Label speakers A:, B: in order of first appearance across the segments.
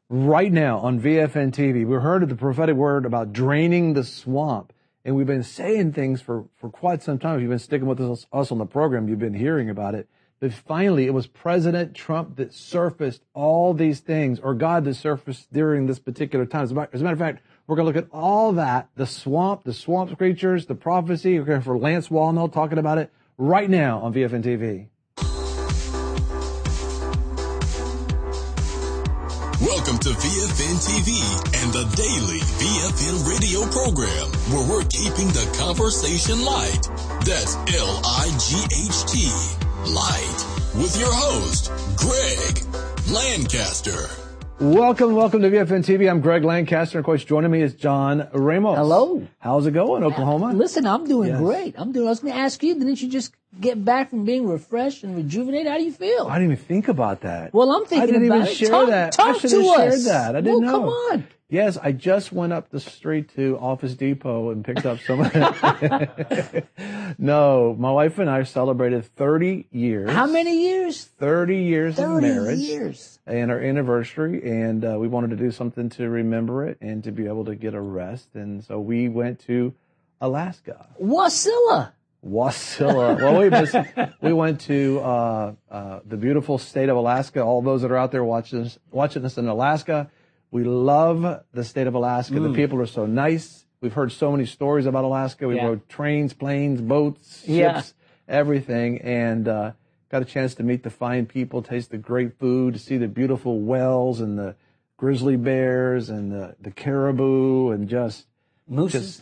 A: right now on VFN TV. We heard of the prophetic word about draining the swamp, and we've been saying things for quite some time. If you've been sticking with us on the program, you've been hearing about it. But finally, it was President Trump that surfaced all these things, or God that surfaced during this particular time. As a matter of fact, we're going to look at all that, the swamp creatures, the prophecy. We're going for Lance Wallnau talking about it right now on VFN TV.
B: Welcome to VFN TV and the daily VFN radio program, where we're keeping the conversation light. That's L-I-G-H-T, light, with your host, Greg Lancaster.
A: Welcome to VFN TV. I'm Greg Lancaster. Of course, joining me is John Ramos.
C: Hello.
A: How's it going, Oklahoma?
C: Listen, I'm doing great. I was going to ask you, didn't you just get back from being refreshed and rejuvenated? How do you feel?
A: I didn't even think about that.
C: Well, I'm thinking about it.
A: I didn't even share that.
C: Talk
A: I should have shared that. I didn't know.
C: Come on.
A: Yes, I just went up the street to Office Depot and picked up some. No, my wife and I celebrated 30 years.
C: How many years?
A: 30 years of marriage.
C: 30 years.
A: And our anniversary, and we wanted to do something to remember it and to be able to get a rest. And so we went to Alaska.
C: Wasilla.
A: Well, we went to the beautiful state of Alaska. All those that are out there watching us in Alaska, we love the state of Alaska. The people are so nice. We've heard so many stories about Alaska. We rode trains, planes, boats, ships, everything, and got a chance to meet the fine people, taste the great food, to see the beautiful whales and the grizzly bears and the caribou and just mooses.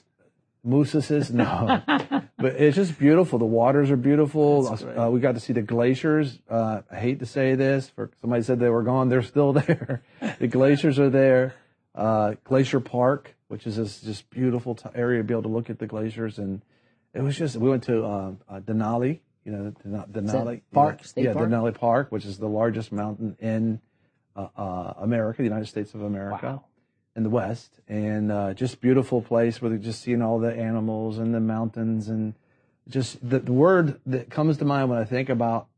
A: No, but it's just beautiful. The waters are beautiful. We got to see the glaciers. I hate to say this, somebody said they were gone. They're still there. The glaciers are there. Glacier Park, which is this just beautiful area to be able to look at the glaciers. And it was just, we went to Denali, Denali
C: Park, State Park?
A: Denali Park, which is the largest mountain in America, the United States of America.
C: Wow.
A: In the West, and just beautiful place where they're just seeing all the animals and the mountains, and just the word that comes to mind when I think about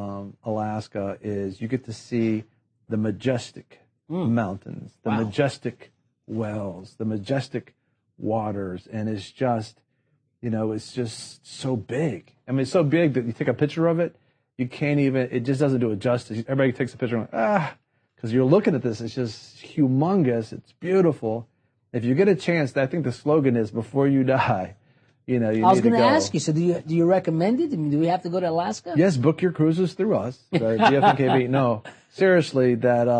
A: Alaska is you get to see the majestic mountains, the majestic wells, the majestic waters, and it's just, it's just so big. I mean, it's so big that you take a picture of it, it just doesn't do it justice. Everybody takes a picture and because you're looking at this, it's just humongous. It's beautiful. If you get a chance, I think the slogan is "Before you die." I was
C: going to ask you. So, do you recommend it? I mean, do we have to go to Alaska?
A: Yes, book your cruises through us. GFNKB. No, seriously, that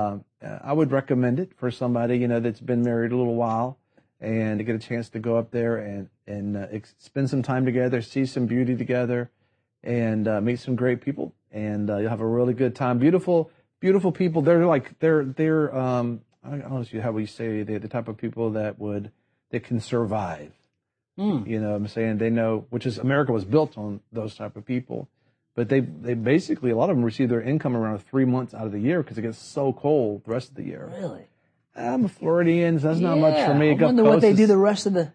A: I would recommend it for somebody that's been married a little while, and to get a chance to go up there and spend some time together, see some beauty together, and meet some great people, and you'll have a really good time. Beautiful people. They're I don't know how we say they're the type of people that can survive. You know what I'm saying? They know, America was built on those type of people. But they basically, a lot of them receive their income around 3 months out of the year because it gets so cold the rest of the year.
C: Really?
A: I'm a Floridian, so that's not much for me.
C: I wonder what they do the rest of the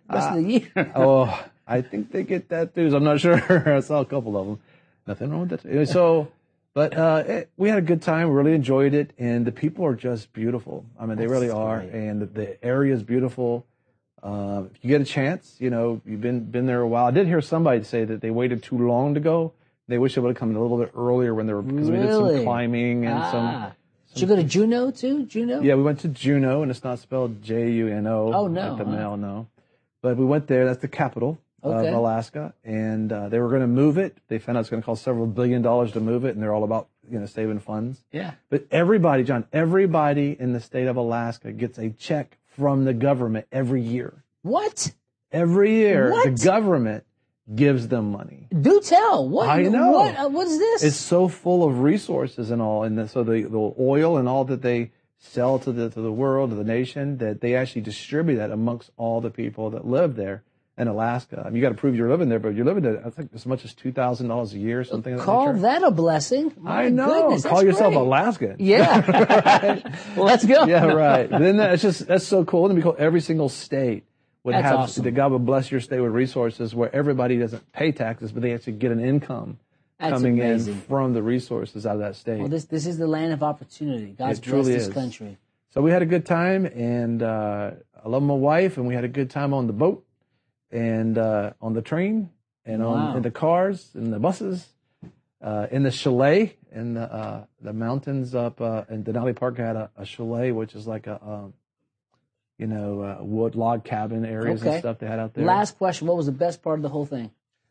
C: year.
A: I think they get that too. I'm not sure. I saw a couple of them. Nothing wrong with that. So... But we had a good time, really enjoyed it, and the people are just beautiful. I mean, they really are, and the area is beautiful. If you get a chance, you've been there a while. I did hear somebody say that they waited too long to go. They wish they would have come a little bit earlier because we did some climbing and some.
C: Did you go to Juneau too? Juneau?
A: Yeah, we went to Juneau, and it's not spelled Juno.
C: Oh no,
A: like the mail, no. But we went there. That's the capital. Of Alaska, and they were going to move it. They found out it's going to cost several $1 billion to move it, and they're all about saving funds.
C: Yeah.
A: But everybody in the state of Alaska gets a check from the government every year.
C: What?
A: Every year, the government gives them money.
C: Do tell. What?
A: I know.
C: What is this?
A: It's so full of resources and all, and so the oil and all that they sell to the world, to the nation, that they actually distribute that amongst all the people that live there. In Alaska. I mean, you got to prove you're living there, but you're living there, I think, as much as $2,000 a year, something like that.
C: Call that a blessing.
A: I know.
C: Goodness,
A: call yourself
C: great.
A: Alaskan.
C: Yeah. Right. Well, let's go.
A: Yeah, right. Then that's so cool. And because every single state would
C: that's
A: have,
C: awesome.
A: that God would bless your state with resources where everybody doesn't pay taxes, but they actually get an income coming in from the resources out of that state.
C: Well, this is the land of opportunity. God's
A: it truly
C: blessed this
A: is.
C: country.
A: So we had a good time, and I love my wife, and we had a good time on the boat and on the train and in the cars and the buses, in the chalet in the mountains up in Denali Park. Had a chalet, which is like a wood log cabin areas and stuff they had out there.
C: Last question: what was the best part of the whole thing?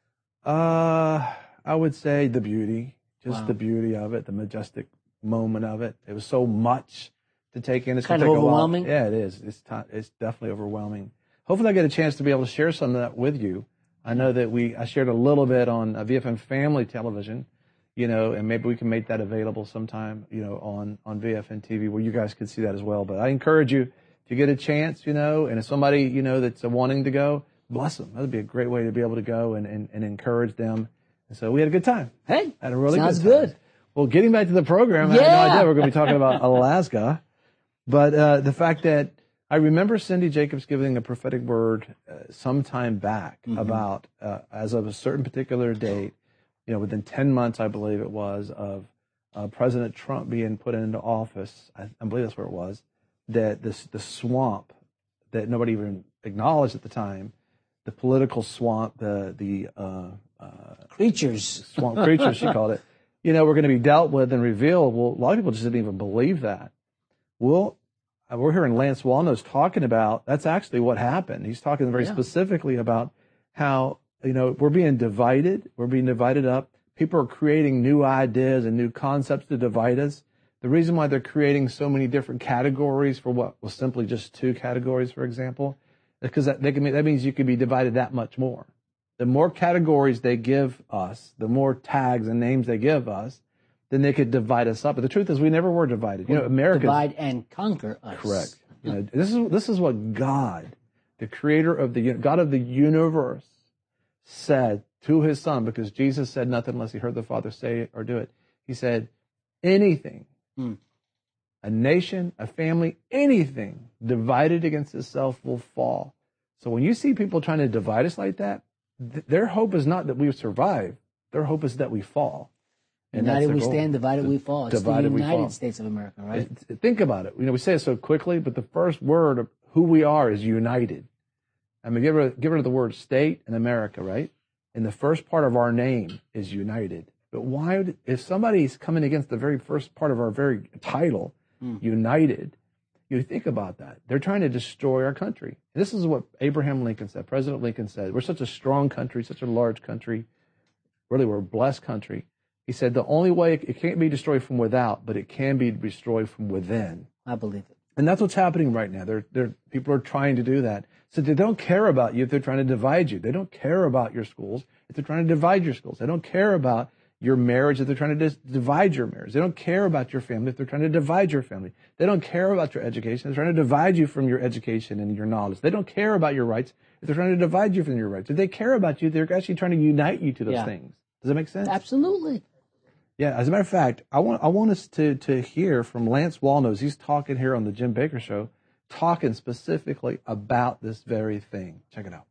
A: I would say the beauty, the beauty of it, the majestic moment of it. It was so much to take in. It's
C: kind of overwhelming.
A: Yeah, it is. It's definitely overwhelming. Hopefully, I get a chance to be able to share some of that with you. I know that I shared a little bit on VFM Family Television, and maybe we can make that available sometime, on VFN TV where you guys can see that as well. But I encourage you, if you get a chance, and if somebody, that's wanting to go, bless them. That would be a great way to be able to go and encourage them. And so we had a good time.
C: Hey,
A: had a really
C: sounds
A: good time.
C: good.
A: Well, getting back to the program, I had no idea we're going to be talking about Alaska. But the fact that I remember Cindy Jacobs giving a prophetic word some time back about, as of a certain particular date, within 10 months, I believe it was, of President Trump being put into office, I believe that's where it was, that the swamp that nobody even acknowledged at the time, the political swamp, the
C: creatures,
A: swamp creatures, she called it, we're going to be dealt with and revealed. Well, a lot of people just didn't even believe that. Well, we're hearing Lance Wallnose talking about that's actually what happened. He's talking very specifically about how, we're being divided. We're being divided up. People are creating new ideas and new concepts to divide us. The reason why they're creating so many different categories for what was simply just 2 categories, for example, is because that means you can be divided that much more. The more categories they give us, the more tags and names they give us, then they could divide us up. But the truth is, we never were divided. America
C: divide and conquer us.
A: Correct. This is what God, the creator of God of the universe, said to his son, because Jesus said nothing unless he heard the Father say it or do it. He said, anything, a nation, a family, anything divided against itself will fall. So when you see people trying to divide us like that, their hope is not that we survive. Their hope is that we fall.
C: United we stand, divided we fall. It's the United States of America, right?
A: Think about it. We say it so quickly, but the first word of who we are is united. I mean, get rid of the word state and America, right? And the first part of our name is united. But why, if somebody's coming against the very first part of our very title, united, you think about that. They're trying to destroy our country. And this is what Abraham Lincoln said, President Lincoln said. We're such a strong country, such a large country. Really, we're a blessed country. He said the only way, it can't be destroyed from without, but it can be destroyed from within.
C: I believe it. And
A: that's what's happening right now. People are trying to do that. So they don't care about you if they're trying to divide you. They don't care about your schools if they're trying to divide your schools. They don't care about your marriage if they're trying to divide your marriage. They don't care about your family if they're trying to divide your family. They don't care about your education. They're trying to divide you from your education and your knowledge. They don't care about your rights if they're trying to divide you from your rights. If they care about you, they're actually trying to unite you to those things. Does that make sense?
C: Absolutely.
A: Yeah, as a matter of fact, I want us to hear from Lance Wallnose. He's talking here on the Jim Baker Show, talking specifically about this very thing. Check it out.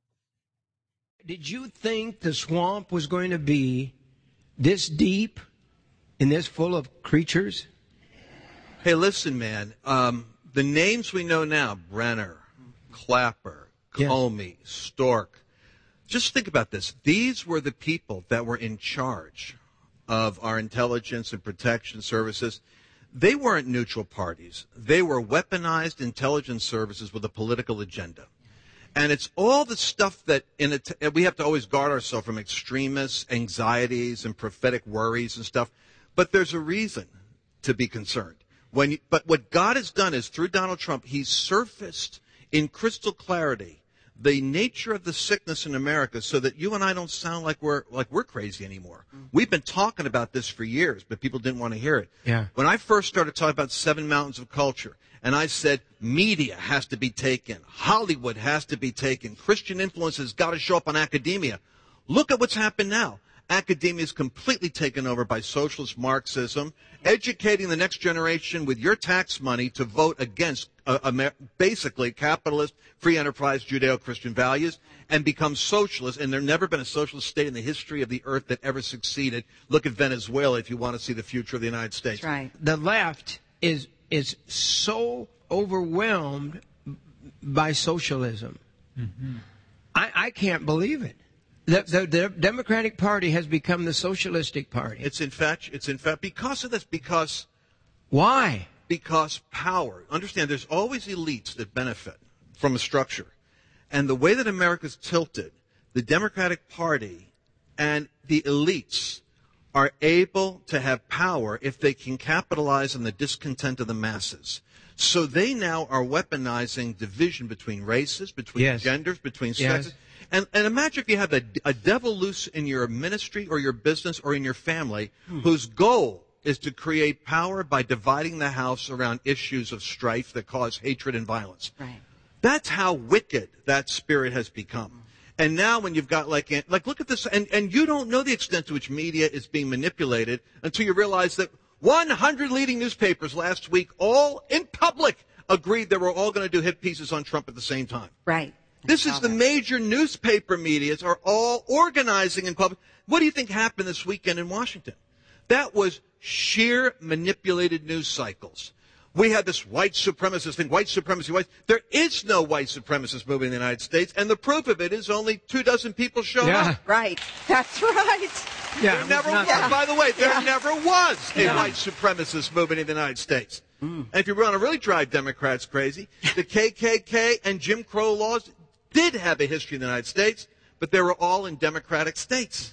D: Did you think the swamp was going to be this deep and this full of creatures?
E: Hey, listen, man. The names we know now, Brenner, Clapper, Comey, Stork. Just think about this. These were the people that were in charge of our intelligence and protection services. They weren't neutral parties. They were weaponized intelligence services with a political agenda. And it's all the stuff that we have to always guard ourselves from extremists, anxieties, and prophetic worries and stuff. But there's a reason to be concerned. But what God has done is, through Donald Trump, he's surfaced in crystal clarity the nature of the sickness in America, so that you and I don't sound like we're crazy anymore. We've been talking about this for years, but people didn't want to hear it.
D: Yeah.
E: When I first started talking about 7 mountains of culture, and I said media has to be taken, Hollywood has to be taken, Christian influence has got to show up on academia. Look at what's happened now. Academia is completely taken over by socialist Marxism, educating the next generation with your tax money to vote against basically capitalist, free enterprise, Judeo-Christian values, and become socialist. And there's never been a socialist state in the history of the earth that ever succeeded. Look at Venezuela if you want to see the future of the United States.
F: That's right.
D: The left is is so overwhelmed by socialism. Mm-hmm. I can't believe it. The Democratic Party has become the socialistic party.
E: It's in fact because of this. Because
D: why?
E: Because power. Understand, there's always elites that benefit from a structure, and the way that America's tilted, the Democratic Party and the elites are able to have power if they can capitalize on the discontent of the masses. So they now are weaponizing division between races, between genders, between sexes. And imagine if you have a devil loose in your ministry or your business or in your family whose goal is to create power by dividing the house around issues of strife that cause hatred and violence.
F: Right.
E: That's how wicked that spirit has become. And now when you've got like look at this, and you don't know the extent to which media is being manipulated until you realize that 100 leading newspapers last week, all in public, agreed they were all going to do hit pieces on Trump at the same time.
F: Right.
E: This is the major newspaper medias are all organizing in public. What do you think happened this weekend in Washington? That was sheer manipulated news cycles. We had this white supremacist thing, white supremacy, white. There is no white supremacist movement in the United States, and the proof of it is only 24 people showed up.
F: Right. That's right.
E: Yeah, there never was. By the way, there never was a white supremacist movement in the United States. And if you want to really drive Democrats crazy, the KKK and Jim Crow laws did have a history in the United States, but they were all in Democratic states.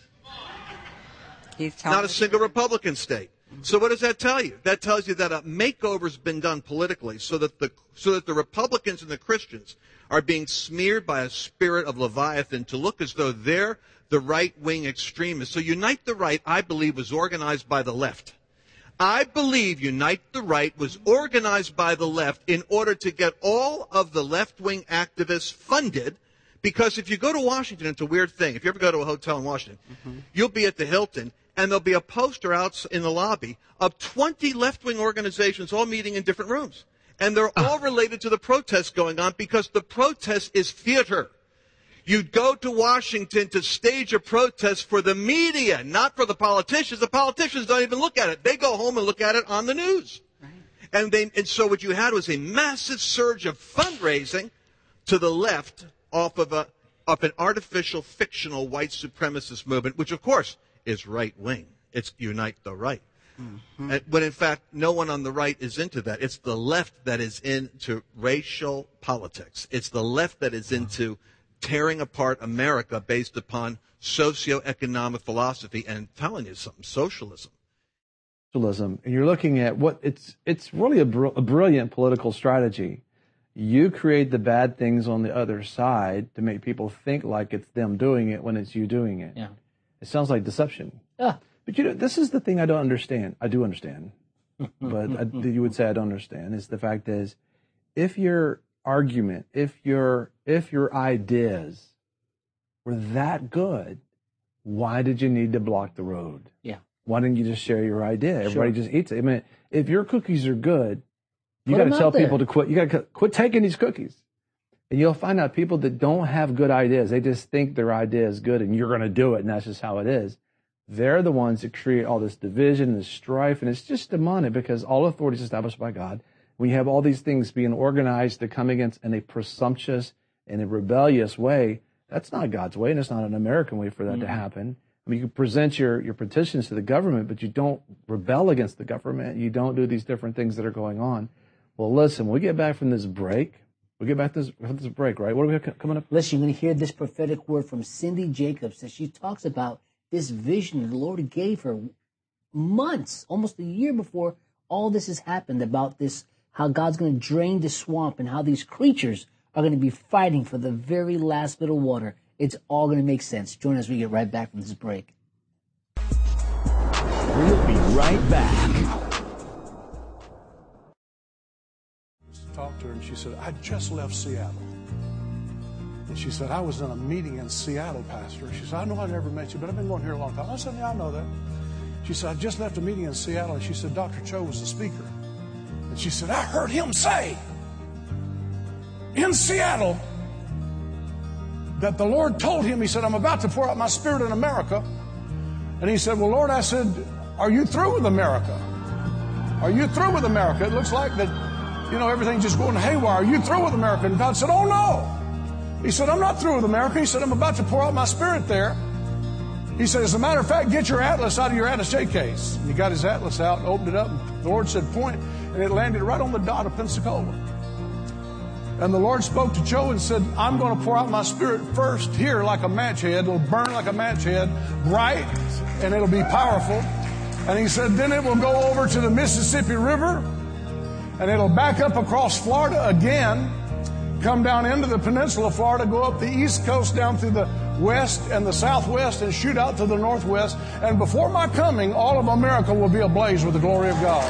E: Not a single Republican state. So what does that tell you? That tells you that a makeover's been done politically so that the Republicans and the Christians are being smeared by a spirit of Leviathan to look as though they're the right-wing extremists. So Unite the Right, I believe, was organized by the left. I believe Unite the Right was organized by the left in order to get all of the left-wing activists funded, because if you go to Washington, it's a weird thing. If you ever go to a hotel in Washington, you'll be at the Hilton, and there'll be a poster out in the lobby of 20 left-wing organizations all meeting in different rooms. And they're all related to the protests going on, because the protest is theater. You go to Washington to stage a protest for the media, not for the politicians. The politicians don't even look at it. They go home and look at it on the news. Right. And so what you had was a massive surge of fundraising to the left off of an artificial, fictional white supremacist movement, which, of course, is right-wing. It's Unite the Right. Mm-hmm. When, in fact, no one on the right is into that. It's the left that is into racial politics. It's the left that is into tearing apart America based upon socioeconomic philosophy and, telling you something, socialism.
A: And you're looking at what it's really a brilliant political strategy. You create the bad things on the other side to make people think like it's them doing it when it's you doing it. Yeah. It sounds like deception. Yeah. But this is the thing I don't understand. I do understand, but you would say I don't understand. Is the fact is, if your argument, if your ideas were that good, why did you need to block the road? Yeah. Why didn't you just share your idea? Everybody just eats it. I mean, if your cookies are good, you got to tell people to quit. You got to quit taking these cookies. And you'll find out people that don't have good ideas, they just think their idea is good and you're going to do it and that's just how it is. They're the ones that create all this division, this strife, and it's just demonic because all authority is established by God. We have all these things being organized to come against in a presumptuous and a rebellious way. That's not God's way, and it's not an American way for that to happen. I mean, you can present your petitions to the government, but you don't rebel against the government. You don't do these different things that are going on. Well, listen, when we get back from this break, right? What are we coming up?
C: Listen, you're going to hear this prophetic word from Cindy Jacobs as she talks about this vision that the Lord gave her months, almost a year before all this has happened, about this, how God's going to drain the swamp and how these creatures are going to be fighting for the very last bit of water. It's all going to make sense. Join us as we get right back from this break.
B: We'll be right back.
G: Talked to her and she said, I just left Seattle. And she said, I was in a meeting in Seattle, Pastor. She said, I know I never met you, but I've been going here a long time. I said, yeah, I know that. She said, I just left a meeting in Seattle. And she said, Dr. Cho was the speaker. And she said, I heard him say in Seattle that the Lord told him, he said, I'm about to pour out my spirit in America. And he said, well, Lord, I said, are you through with America? Are you through with America? It looks like that, everything's just going haywire. Are you through with America? And God said, oh, no. He said, I'm not through with America. He said, I'm about to pour out my Spirit there. He said, as a matter of fact, get your atlas out of your attaché case. And he got his atlas out and opened it up. And the Lord said, point. And it landed right on the dot of Pensacola. And the Lord spoke to Joe and said, I'm going to pour out my Spirit first here like a match head. It'll burn like a match head, bright, and it'll be powerful. And he said, then it will go over to the Mississippi River, and it'll back up across Florida again, come down into the peninsula of Florida, go up the east coast down through the west and the southwest, and shoot out to the northwest. And before my coming, all of America will be ablaze with the glory of God.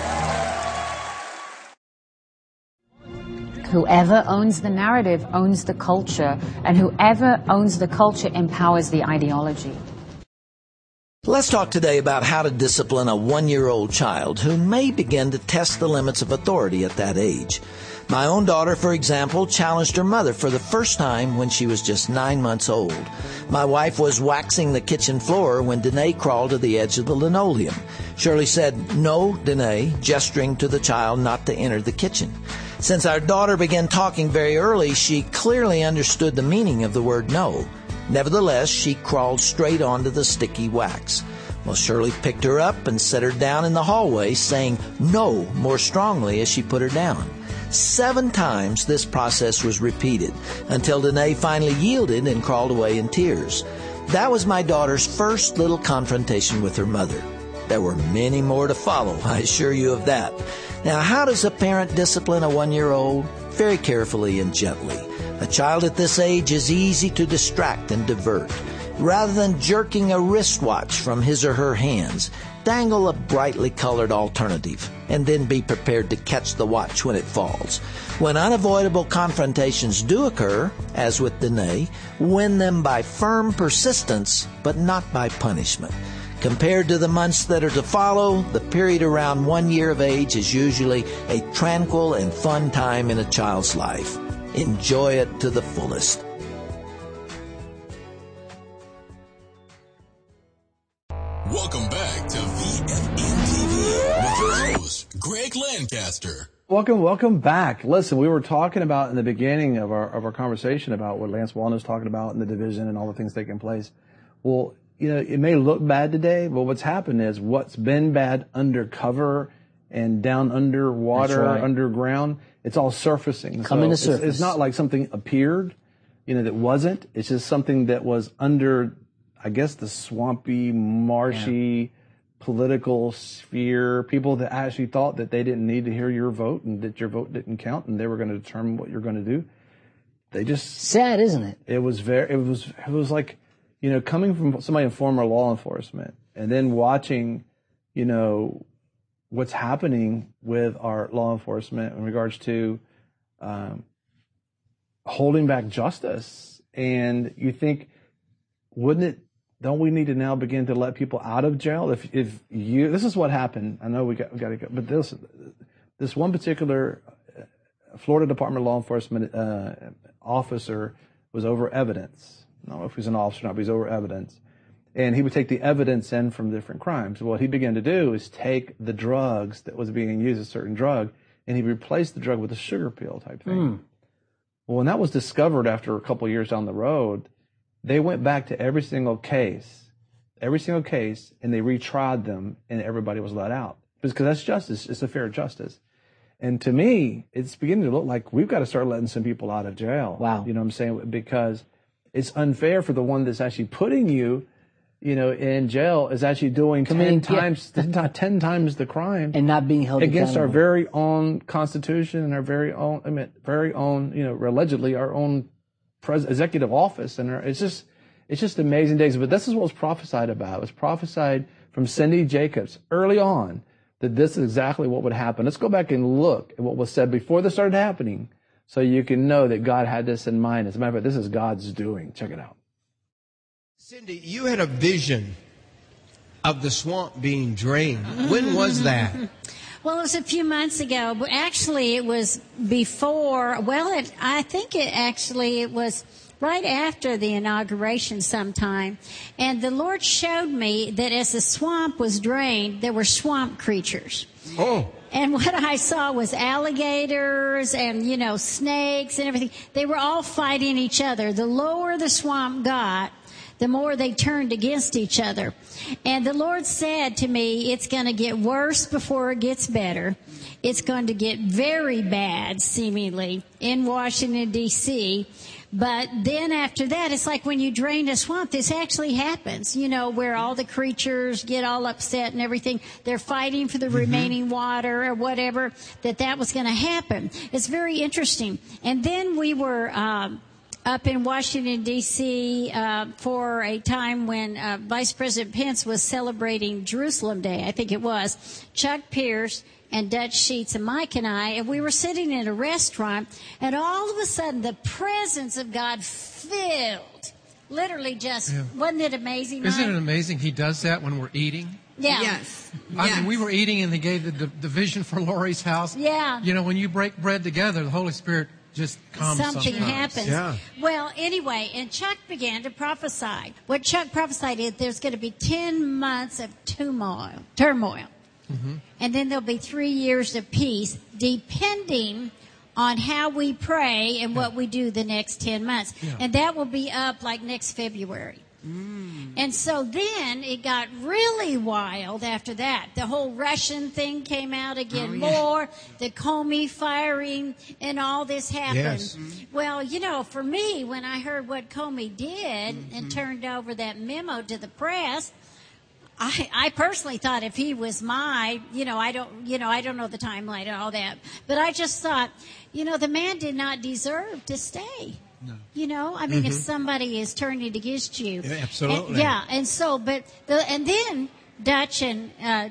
H: Whoever owns the narrative owns the culture, and whoever owns the culture empowers the ideology.
I: Let's talk today about how to discipline a 1-year-old child who may begin to test the limits of authority at that age. My own daughter, for example, challenged her mother for the first time when she was just 9 months old. My wife was waxing the kitchen floor when Danae crawled to the edge of the linoleum. Shirley said, "No, Danae," gesturing to the child not to enter the kitchen. Since our daughter began talking very early, she clearly understood the meaning of the word no. Nevertheless, she crawled straight onto the sticky wax. Well, Shirley picked her up and set her down in the hallway, saying no more strongly as she put her down. 7 times this process was repeated until Danae finally yielded and crawled away in tears. That was my daughter's first little confrontation with her mother. There were many more to follow, I assure you of that. Now, how does a parent discipline a 1-year-old? Very carefully and gently. A child at this age is easy to distract and divert. Rather than jerking a wristwatch from his or her hands, dangle a brightly colored alternative, and then be prepared to catch the watch when it falls. When unavoidable confrontations do occur, as with Danae, win them by firm persistence, but not by punishment. Compared to the months that are to follow, the period around 1 year of age is usually a tranquil and fun time in a child's life. Enjoy it to the fullest.
B: Welcome back to VFN TV with your host, Greg Lancaster.
A: Welcome back. Listen, we were talking about in the beginning of our conversation about what Lance Wallnau was talking about in the division and all the things taking place. Well, it may look bad today, but what's happened is what's been bad undercover and down underwater,
C: right.
A: underground, it's all surfacing.
C: Coming to surface.
A: It's not like something appeared, that wasn't. It's just something that was under, I guess, the swampy, marshy, political sphere. People that actually thought that they didn't need to hear your vote and that your vote didn't count and they were going to determine what you're going to do. They just
C: sad, isn't it?
A: It was like, coming from somebody in former law enforcement and then watching, what's happening with our law enforcement in regards to holding back justice. And you think, don't we need to now begin to let people out of jail? This is what happened. I know we got to go, but this one particular Florida Department of Law Enforcement officer was over evidence. I don't know if he's an officer or not, but he's over evidence. And he would take the evidence in from different crimes. What he began to do is take the drugs that was being used, a certain drug, and he replaced the drug with a sugar pill type thing. Well, when that was discovered after a couple of years down the road, they went back to every single case, and they retried them, and everybody was let out. Because that's justice. It's a fair justice. And to me, it's beginning to look like we've got to start letting some people out of jail.
C: Wow.
A: You know what I'm saying? Because it's unfair for the one that's actually putting you, in jail is actually doing 10 times the crime.
C: And not being held
A: against
C: accountable.
A: our very own Constitution and our very own, allegedly our own executive office. And it's just amazing days. But this is what was prophesied about. It was prophesied from Cindy Jacobs early on that this is exactly what would happen. Let's go back and look at what was said before this started happening so you can know that God had this in mind. As a matter of fact, this is God's doing. Check it out.
D: Cindy, you had a vision of the swamp being drained. When was that?
J: Well, it was a few months ago, but actually it was before, I think it was right after the inauguration sometime. And the Lord showed me that as the swamp was drained, there were swamp creatures.
D: Oh.
J: And what I saw was alligators and, snakes and everything. They were all fighting each other. The lower the swamp got, the more they turned against each other. And the Lord said to me, it's going to get worse before it gets better. It's going to get very bad, seemingly, in Washington, D.C., but then after that, it's like when you drain a swamp, this actually happens, where all the creatures get all upset and everything. They're fighting for the remaining water or whatever, that was going to happen. It's very interesting. And then we were up in Washington, D.C. For a time when Vice President Pence was celebrating Jerusalem Day, I think it was. Chuck Pierce and Dutch Sheets and Mike and I, and we were sitting in a restaurant, and all of a sudden the presence of God filled, literally just, wasn't it amazing?
K: Isn't it amazing he does that when we're eating?
J: Yeah.
F: Yes.
K: I mean, we were eating and they gave the vision for Lori's house.
J: Yeah.
K: When you break bread together, the Holy Spirit just comes
J: Something
K: sometimes.
J: happens.
K: Yeah.
J: Well, anyway, and Chuck began to prophesy. What Chuck prophesied is there's going to be 10 months of turmoil. Mm-hmm. And then there'll be 3 years of peace, depending on how we pray and what we do the next 10 months. Yeah. And that will be up like next February. And so then it got really wild after that. The whole Russian thing came out again more, the Comey firing and all this happened.
D: Yes.
J: Well, for me, when I heard what Comey did and turned over that memo to the press, I personally thought if he was I don't know the timeline and all that, but I just thought, the man did not deserve to stay. No. If somebody is turning against you.
D: Yeah, absolutely.
J: And so, and then Dutch and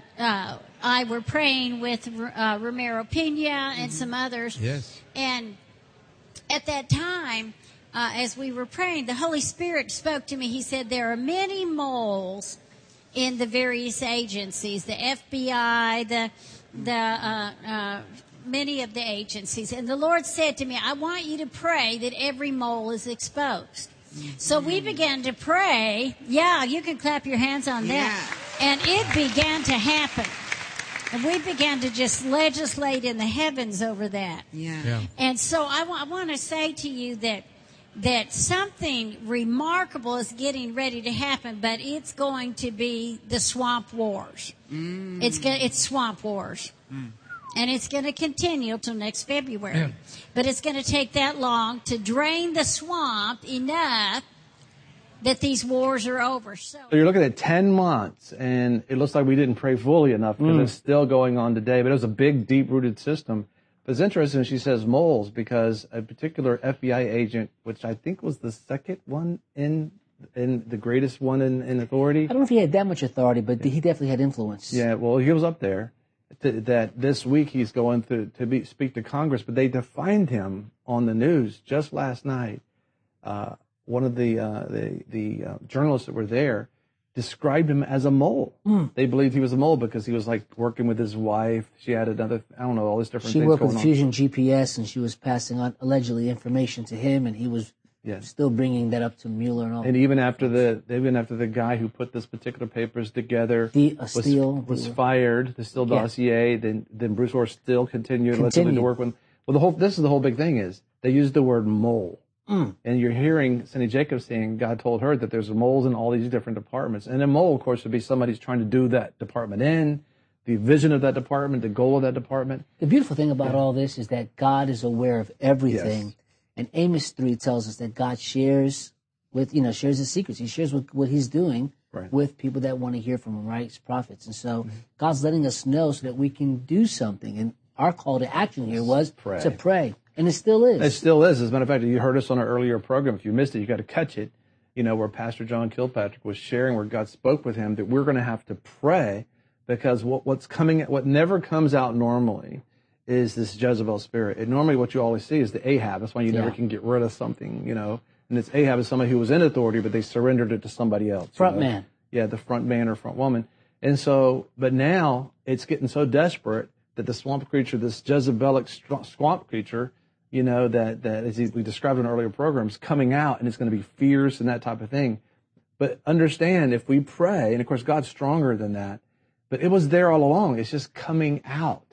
J: I were praying with Romero Pena and some others.
D: Yes.
J: And at that time, as we were praying, the Holy Spirit spoke to me. He said, there are many moles in the various agencies, the FBI, many of the agencies. And the Lord said to me, I want you to pray that every mole is exposed. So we began to pray. Yeah, you can clap your hands on that. And it began to happen. And we began to just legislate in the heavens over that.
F: Yeah.
J: And so I want to say to you that something remarkable is getting ready to happen, but it's going to be the swamp wars. It's swamp wars. And it's going to continue till next February. Yeah. But it's going to take that long to drain the swamp enough that these wars are over. So
A: you're looking at 10 months, and it looks like we didn't pray fully enough because it's still going on today. But it was a big, deep-rooted system. But it's interesting she says moles because a particular FBI agent, which I think was the second one in the greatest one in authority.
C: I don't know if he had that much authority, but he definitely had influence.
A: Yeah, well, he was up there. That this week he's going to speak to Congress, but they defined him on the news just last night. One of the journalists that were there described him as a mole. They believed he was a mole because he was like working with his wife. She had another, all these different things going on.
C: She worked with Fusion GPS, and she was passing on allegedly information to him, and he was still bringing that up to Mueller and all.
A: And even after the guy who put this particular papers together was fired, the Steele dossier, then Bruce Orr still continued to work with him. Well, this is the whole big thing is they used the word mole. And you're hearing Cindy Jacobs saying God told her that there's moles in all these different departments. And a mole, of course, would be somebody who's trying to do that department the vision of that department, the goal of that department.
C: The beautiful thing about all this is that God is aware of everything. Yes. And Amos 3 tells us that God shares his secrets. He shares what he's doing with people that want to hear from him, right? His prophets. And so God's letting us know so that we can do something. And our call to action here was to pray. And it still is.
A: It still is. As a matter of fact, you heard us on our earlier program. If you missed it, you got to catch it. Where Pastor John Kilpatrick was sharing where God spoke with him that we're going to have to pray because what never comes out normally is this Jezebel spirit. And normally what you always see is the Ahab. That's why you never can get rid of something, And it's Ahab is somebody who was in authority, but they surrendered it to somebody else.
C: Front man.
A: Yeah, the front man or front woman. And so, but now it's getting so desperate that the swamp creature, this Jezebelic swamp creature, that as we described in earlier programs, coming out and it's going to be fierce and that type of thing. But understand, if we pray, and of course God's stronger than that, but it was there all along. It's just coming out.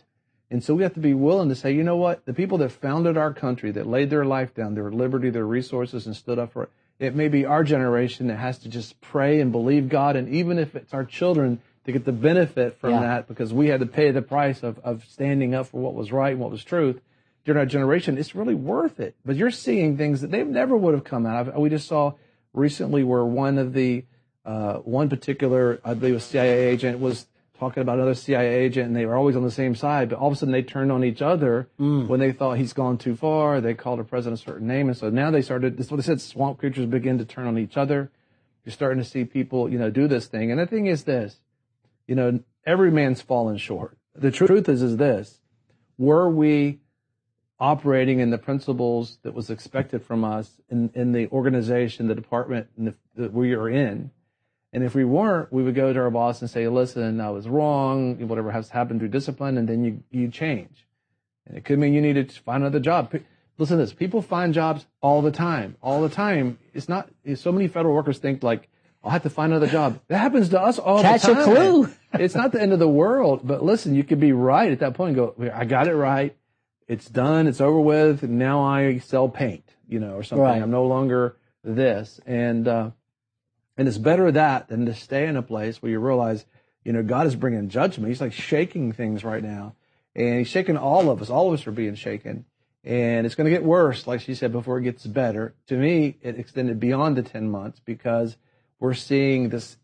A: And so we have to be willing to say, you know what? The people that founded our country, that laid their life down, their liberty, their resources, and stood up for it, it may be our generation that has to just pray and believe God. And even if it's our children, to get the benefit from that, because we had to pay the price of standing up for what was right and what was truth during our generation, it's really worth it. But you're seeing things that they never would have come out of. We just saw recently where one particular, I believe, a CIA agent was talking about another CIA agent, and they were always on the same side, but all of a sudden they turned on each other when they thought he's gone too far. They called the president a certain name, and so now this is what they said, swamp creatures begin to turn on each other. You're starting to see people, do this thing. And the thing is this, every man's fallen short. The truth is this, were we operating in the principles that was expected from us in the organization, the department that we are in, and if we weren't, we would go to our boss and say, listen, I was wrong, whatever has happened through discipline, and then you change. And it could mean you need to find another job. Listen to this. People find jobs all the time. It's not, so many federal workers think like, I'll have to find another job. That happens to us all the time.
C: Catch a clue.
A: It's not the end of the world, but listen, you could be right at that point and go, I got it right. It's done. It's over with. And now I sell paint, or something. Right. I'm no longer this. And it's better that than to stay in a place where you realize, God is bringing judgment. He's like shaking things right now. And he's shaking all of us. All of us are being shaken. And it's going to get worse, like she said, before it gets better. To me, it extended beyond the 10 months because we're seeing this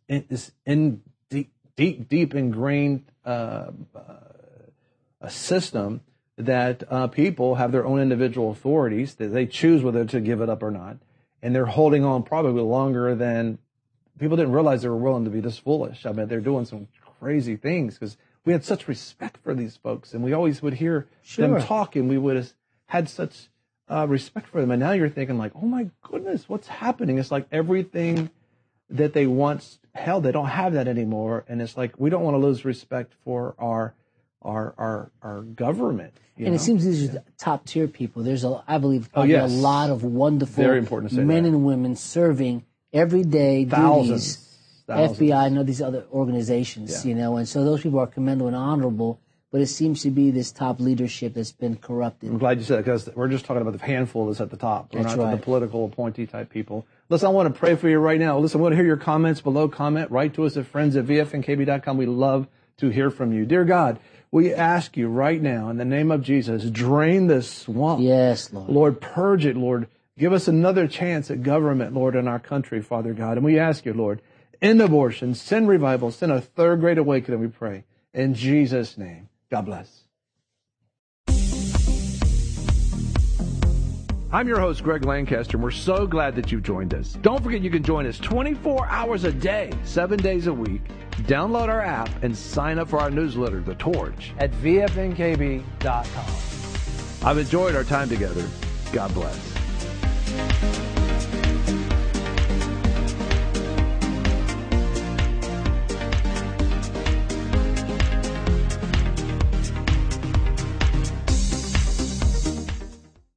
A: deep ingrained a system that people have their own individual authorities, that they choose whether to give it up or not. And they're holding on probably longer than people didn't realize they were willing to be this foolish. I mean, they're doing some crazy things because we had such respect for these folks, and we always would hear them talk, and we would have had such respect for them. And now you're thinking like, oh my goodness, what's happening? It's like everything that they once held, they don't have that anymore. And it's like, we don't want to lose respect for our government.
C: It seems these are top tier people. There's I believe a lot of wonderful men and women serving everyday duties. FBI and all these other organizations, and so those people are commendable and honorable, but it seems to be this top leadership that's been corrupted. I'm
A: glad you said that, because we're just talking about the handful that's at the top. We're not the political appointee type people. Listen, I want to pray for you right now. Listen, I want to hear your comments below. Write to us at friends@vfnkb.com. We love to hear from you. Dear God, we ask you right now, in the name of Jesus, drain this swamp.
C: Yes, Lord.
A: Lord, purge it, Lord. Give us another chance at government, Lord, in our country, Father God. And we ask you, Lord, end abortion, send revival, send a third great awakening, we pray. In Jesus' name, God bless. I'm your host, Greg Lancaster, and we're so glad that you've joined us. Don't forget you can join us 24 hours a day, 7 days a week. Download our app and sign up for our newsletter, The Torch, at vfnkb.com. I've enjoyed our time together. God bless.